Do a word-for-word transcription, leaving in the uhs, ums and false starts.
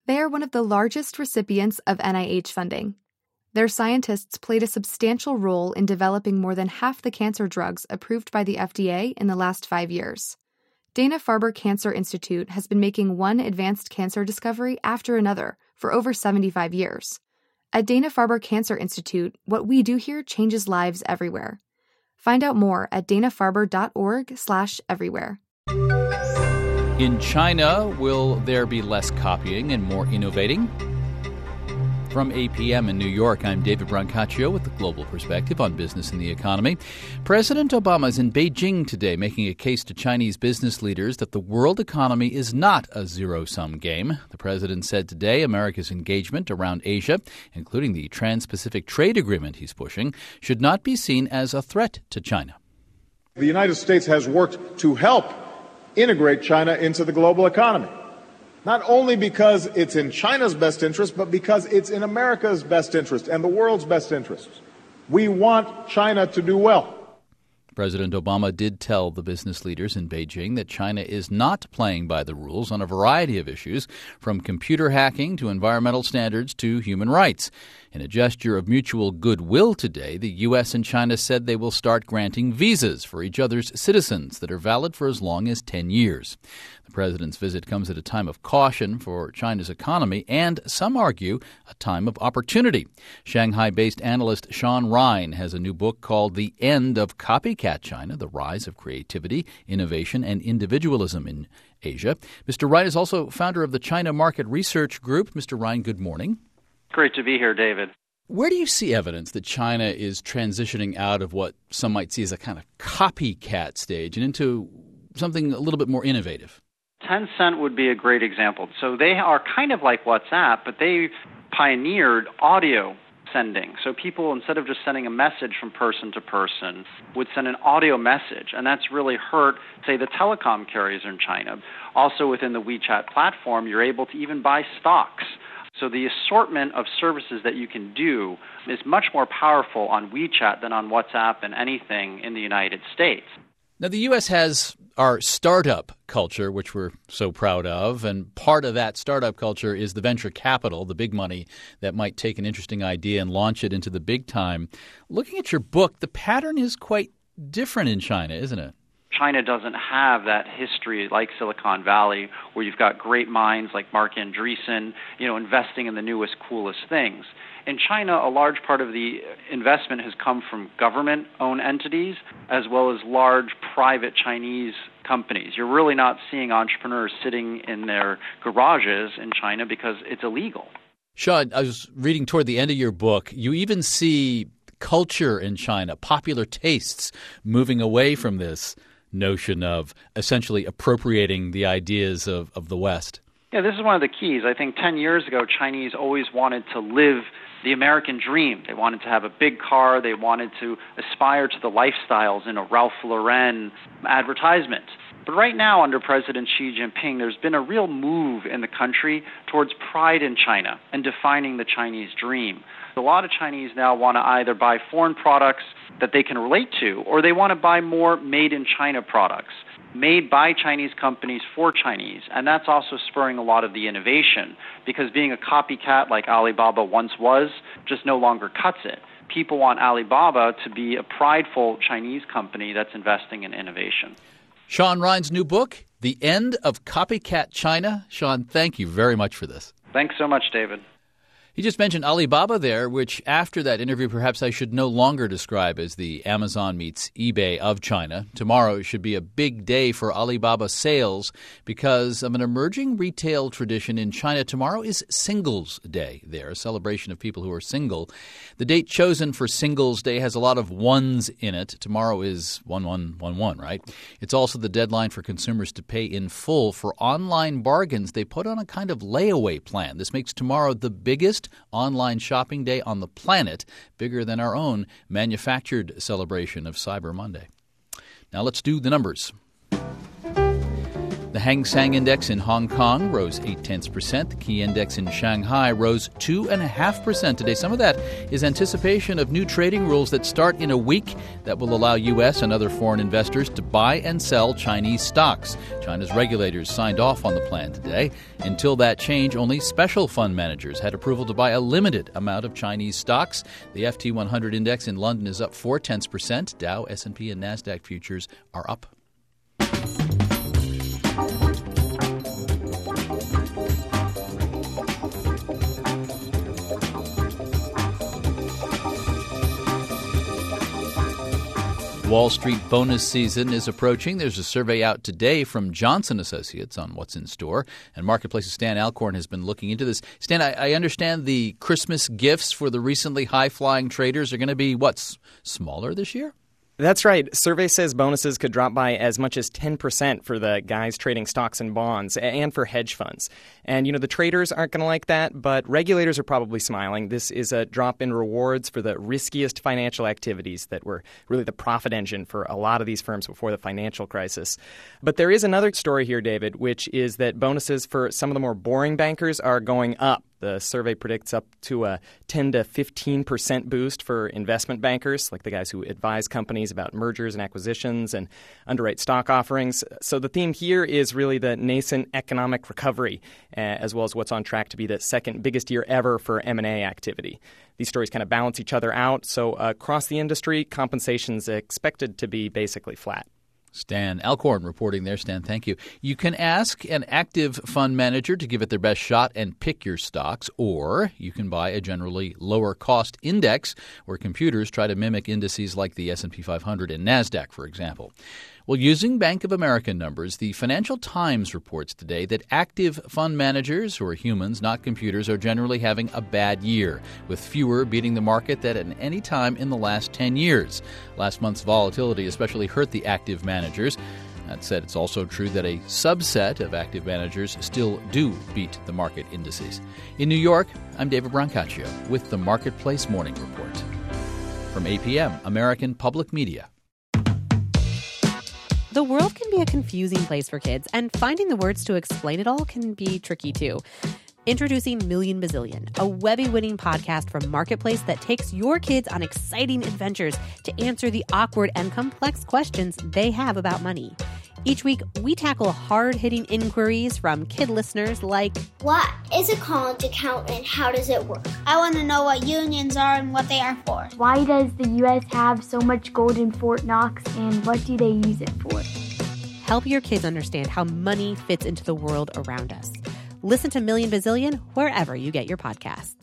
They are one of the largest recipients of N I H funding. Their scientists played a substantial role in developing more than half the cancer drugs approved by the F D A in the last five years. Dana-Farber Cancer Institute has been making one advanced cancer discovery after another for over seventy-five years. At Dana-Farber Cancer Institute, what we do here changes lives everywhere. Find out more at dana-farber.org slash everywhere. In China, will there be less copying and more innovating? From A P M in New York, I'm David Brancaccio with the Global Perspective on Business and the Economy. President Obama is in Beijing today making a case to Chinese business leaders that the world economy is not a zero-sum game. The president said today America's engagement around Asia, including the Trans-Pacific Trade Agreement he's pushing, should not be seen as a threat to China. The United States has worked to help integrate China into the global economy. Not only because it's in China's best interest, but because it's in America's best interest and the world's best interest. We want China to do well. President Obama did tell the business leaders in Beijing that China is not playing by the rules on a variety of issues, from computer hacking to environmental standards to human rights. In a gesture of mutual goodwill today, the U S and China said they will start granting visas for each other's citizens that are valid for as long as ten years. The president's visit comes at a time of caution for China's economy and, some argue, a time of opportunity. Shanghai-based analyst Sean Ryan has a new book called The End of Copycat China, The Rise of Creativity, Innovation, and Individualism in Asia. Mister Ryan is also founder of the China Market Research Group. Mister Ryan, good morning. Great to be here, David. Where do you see evidence that China is transitioning out of what some might see as a kind of copycat stage and into something a little bit more innovative? Tencent would be a great example. So they are kind of like WhatsApp, but they pioneered audio sending. So people, instead of just sending a message from person to person, would send an audio message. And that's really hurt, say, the telecom carriers in China. Also within the WeChat platform, you're able to even buy stocks. So the assortment of services that you can do is much more powerful on WeChat than on WhatsApp and anything in the United States. Now, the U S has our startup culture, which we're so proud of, and part of that startup culture is the venture capital, the big money that might take an interesting idea and launch it into the big time. Looking at your book, the pattern is quite different in China, isn't it? China doesn't have that history like Silicon Valley, where you've got great minds like Marc Andreessen, you know, investing in the newest, coolest things. In China, a large part of the investment has come from government-owned entities as well as large private Chinese companies. You're really not seeing entrepreneurs sitting in their garages in China because it's illegal. Sean, I was reading toward the end of your book, you even see culture in China, popular tastes moving away from this notion of essentially appropriating the ideas of, of the West. Yeah, this is one of the keys. I think ten years ago, Chinese always wanted to live the American dream. They wanted to have a big car. They wanted to aspire to the lifestyles in a Ralph Lauren advertisement. But right now, under President Xi Jinping, there's been a real move in the country towards pride in China and defining the Chinese dream. A lot of Chinese now want to either buy foreign products that they can relate to, or they want to buy more made-in-China products, made by Chinese companies for Chinese. And that's also spurring a lot of the innovation, because being a copycat like Alibaba once was just no longer cuts it. People want Alibaba to be a prideful Chinese company that's investing in innovation. Sean Ryan's new book, The End of Copycat China. Sean, thank you very much for this. Thanks so much, David. You just mentioned Alibaba there, which after that interview perhaps I should no longer describe as the Amazon meets eBay of China. Tomorrow should be a big day for Alibaba sales because of an emerging retail tradition in China. Tomorrow is Singles Day there, a celebration of people who are single. The date chosen for Singles Day has a lot of ones in it. Tomorrow is one one one one, right? It's also the deadline for consumers to pay in full for online bargains. They put on a kind of layaway plan. This makes tomorrow the biggest online shopping day on the planet, bigger than our own manufactured celebration of Cyber Monday. Now let's do the numbers. The Hang Seng Index in Hong Kong rose eight tenths percent. The key index in Shanghai rose two point five percent today. Some of that is anticipation of new trading rules that start in a week that will allow U S and other foreign investors to buy and sell Chinese stocks. China's regulators signed off on the plan today. Until that change, only special fund managers had approval to buy a limited amount of Chinese stocks. The F T one hundred index in London is up four tenths percent. Dow, S and P, and NASDAQ futures are up. Wall Street bonus season is approaching. There's a survey out today from Johnson Associates on what's in store. And Marketplace's Stan Alcorn has been looking into this. Stan, I, I understand the Christmas gifts for the recently high-flying traders are going to be, what, smaller this year? That's right. Survey says bonuses could drop by as much as ten percent for the guys trading stocks and bonds and for hedge funds. And, you know, the traders aren't going to like that, but regulators are probably smiling. This is a drop in rewards for the riskiest financial activities that were really the profit engine for a lot of these firms before the financial crisis. But there is another story here, David, which is that bonuses for some of the more boring bankers are going up. The survey predicts up to a ten to fifteen percent boost for investment bankers, like the guys who advise companies about mergers and acquisitions and underwrite stock offerings. So the theme here is really the nascent economic recovery, uh, as well as what's on track to be the second biggest year ever for M and A activity. These stories kind of balance each other out. So uh, across the industry, compensation is expected to be basically flat. Stan Alcorn reporting there. Stan, thank you. You can ask an active fund manager to give it their best shot and pick your stocks, or you can buy a generally lower cost index where computers try to mimic indices like the S and P five hundred and NASDAQ, for example. Well, using Bank of America numbers, the Financial Times reports today that active fund managers, who are humans, not computers, are generally having a bad year, with fewer beating the market than at any time in the last ten years. Last month's volatility especially hurt the active managers. That said, it's also true that a subset of active managers still do beat the market indices. In New York, I'm David Brancaccio with the Marketplace Morning Report. From A P M, American Public Media. The world can be a confusing place for kids, and finding the words to explain it all can be tricky too. Introducing Million Bazillion, a Webby-winning podcast from Marketplace that takes your kids on exciting adventures to answer the awkward and complex questions they have about money. Each week, we tackle hard-hitting inquiries from kid listeners like, what is a college account and how does it work? I want to know what unions are and what they are for. Why does the U S have so much gold in Fort Knox and what do they use it for? Help your kids understand how money fits into the world around us. Listen to Million Bazillion wherever you get your podcasts.